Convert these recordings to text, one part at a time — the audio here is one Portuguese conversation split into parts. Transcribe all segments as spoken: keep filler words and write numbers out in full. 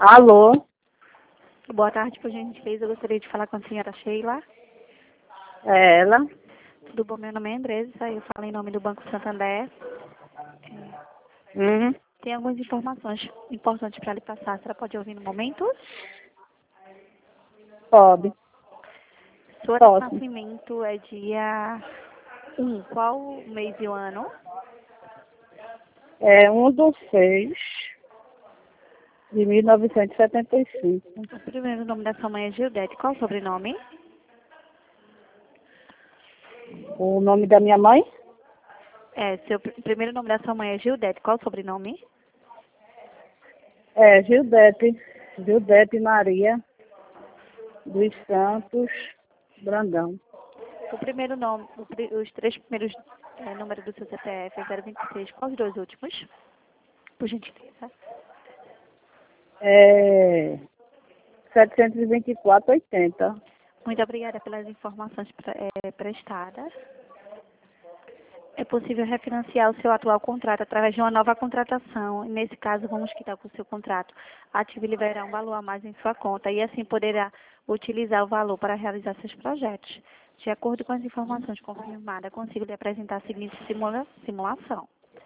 Alô? Boa tarde, por gentileza. Eu gostaria de falar com a senhora Sheila. É ela? Tudo bom? Meu nome é Andressa. Eu falo em nome do Banco Santander. Uhum. Tem algumas informações importantes para lhe passar. A senhora pode ouvir no momento? Pode. Sua data de Posso. nascimento é dia um. Qual o mês e o ano? É um do seis de mil novecentos e setenta e cinco. O primeiro nome da sua mãe é Gildete. Qual o sobrenome? O nome da minha mãe? É, seu pr- primeiro nome da sua mãe é Gildete. Qual o sobrenome? É Gildete. Gildete Maria dos Santos Brandão. O primeiro nome, o pri- os três primeiros é, números do seu C P F é zero vinte e seis. Qual os dois últimos? Por gentileza. É setecentos e vinte e quatro, oitenta. Muito obrigada pelas informações pre- eh, prestadas. É possível refinanciar o seu atual contrato através de uma nova contratação. Nesse caso, vamos quitar com o seu contrato. Ativo e liberar um valor a mais em sua conta e assim poderá utilizar o valor para realizar seus projetos. De acordo com as informações confirmadas, consigo lhe apresentar a seguinte simula- simulação.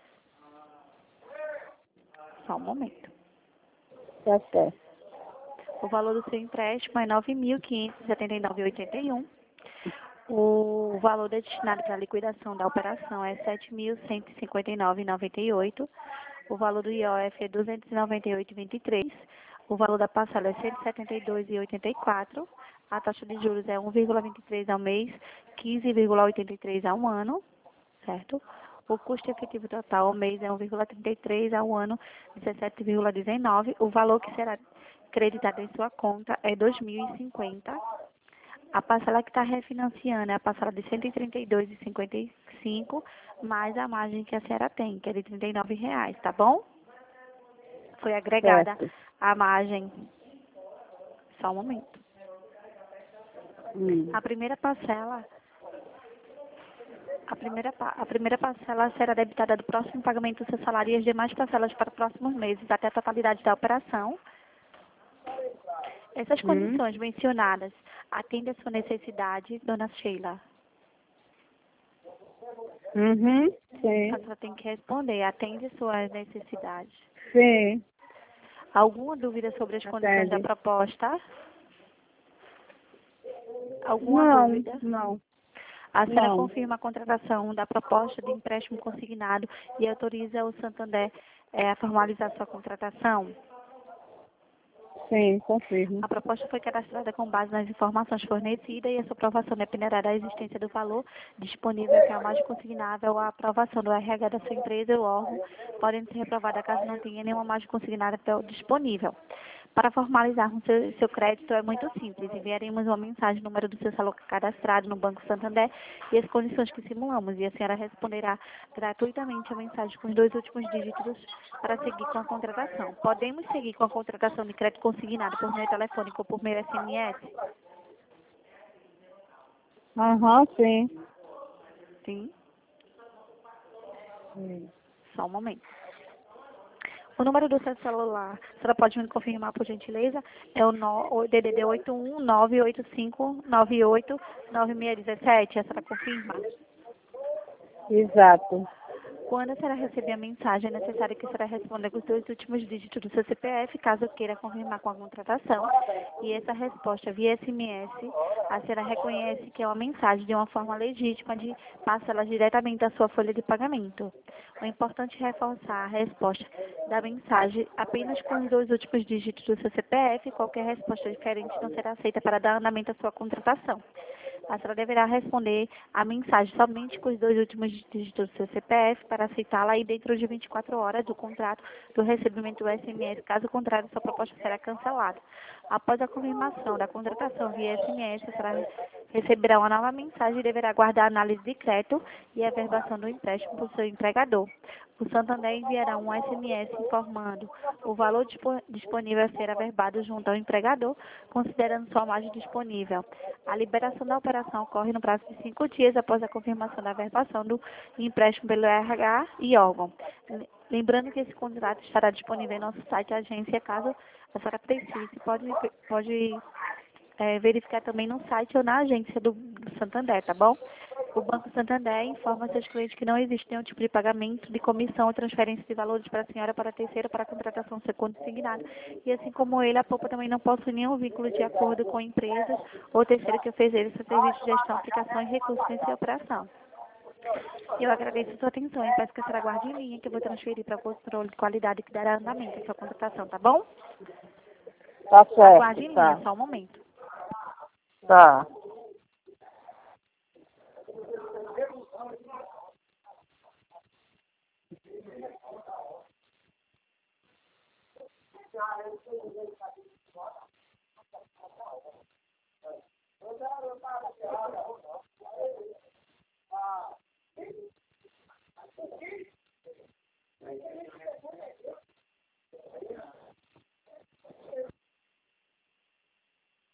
Só um momento. Tá certo. O valor do seu empréstimo é nove mil quinhentos e setenta e nove vírgula oitenta e um. O valor destinado para a liquidação da operação é sete mil cento e cinquenta e nove vírgula noventa e oito. O valor do I O F é duzentos e noventa e oito vírgula vinte e três. O valor da parcela é cento e setenta e dois vírgula oitenta e quatro. A taxa de juros é um vírgula vinte e três ao mês, quinze vírgula oitenta e três ao ano, certo? O custo efetivo total ao mês é um vírgula trinta e três ao ano, dezessete vírgula dezenove. O valor que será creditado em sua conta é dois mil e cinquenta. A parcela que está refinanciando é a parcela de cento e trinta e dois vírgula cinquenta e cinco, mais a margem que a senhora tem, que é de trinta e nove reais, tá bom? Foi agregada Certo. a margem. Só um momento. Hum. A primeira parcela, a primeira, pa- a primeira parcela será debitada do próximo pagamento do seu salário e as demais parcelas para os próximos meses, até a totalidade da operação. Essas Hum. condições mencionadas atendem a sua necessidade, dona Sheila? Uhum. A Sim. senhora tem que responder, atende suas necessidades. Sim. Alguma dúvida sobre as condições da Atende. proposta? Alguma Não, dúvida? não, A senhora não. confirma a contratação da proposta de empréstimo consignado e autoriza o Santander eh, a formalizar sua contratação? Sim, confirmo. A proposta foi cadastrada com base nas informações fornecidas e a sua aprovação dependerá da existência do valor disponível, que é o mais consignável. A aprovação do R H da sua empresa ou órgão podem ser reprovada caso não tenha nenhuma margem consignável disponível. Para formalizarmos seu, seu crédito é muito simples. Enviaremos uma mensagem no número do seu celular cadastrado no Banco Santander e as condições que simulamos. E a senhora responderá gratuitamente a mensagem com os dois últimos dígitos para seguir com a contratação. Podemos seguir com a contratação de crédito consignado por meio telefônico ou por meio S M S? Aham, sim. Sim. Sim. Só um momento. O número do seu celular, a senhora pode me confirmar, por gentileza? É o no- o D D D oito um nove oito cinco nove oito nove seis um sete. A senhora confirma? Exato. Quando a senhora receber a mensagem, é necessário que a senhora responda com os dois últimos dígitos do seu C P F, caso queira confirmar com a contratação. E essa resposta via S M S, a senhora reconhece que é uma mensagem de uma forma legítima de parcelar diretamente da sua folha de pagamento. O importante é reforçar a resposta da mensagem apenas com os dois últimos dígitos do seu C P F. Qualquer resposta diferente não será aceita para dar andamento à sua contratação. A senhora deverá responder a mensagem somente com os dois últimos dígitos do seu C P F para aceitá-la e dentro de vinte e quatro horas do contrato do recebimento do S M S. Caso contrário, sua proposta será cancelada. Após a confirmação da contratação via S M S, a senhora receberá uma nova mensagem e deverá aguardar a análise de crédito e a averbação do empréstimo por seu empregador. O Santander enviará um S M S informando o valor dispo- disponível a ser averbado junto ao empregador, considerando sua margem disponível. A liberação da operação ocorre no prazo de cinco dias após a confirmação da averbação do empréstimo pelo R H e órgão. Lembrando que esse contrato estará disponível em nosso site agência, caso a senhora precise. Pode, pode é, verificar também no site ou na agência do, do Santander, tá bom? O Banco Santander informa seus clientes que não existe nenhum tipo de pagamento de comissão ou transferência de valores para a senhora, para a terceira, para a contratação ser consignada. E assim como ele, a Poupa também não possui nenhum vínculo de acordo com empresas ou terceiro que fez ele seu serviço de gestão, aplicação e recursos em sua operação. Eu agradeço a sua atenção e peço que a senhora aguarde em linha, que eu vou transferir para o controle de qualidade que dará andamento à sua contratação, tá bom? Tá Aguarde certo, em linha, tá. só um momento. Tá.